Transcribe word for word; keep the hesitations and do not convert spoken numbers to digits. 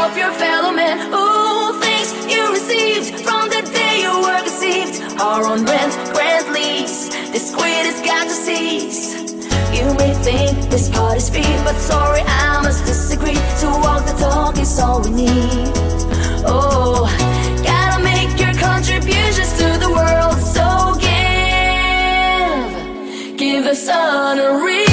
help your fellow man. Ooh, things you received from the day you were deceived are on rent, grant lease. This quid has got to cease. You may think this part is free, but sorry, I must disagree. To walk the talk is all we need. Oh, gotta make your contributions to the world. So give, give the sun a reason.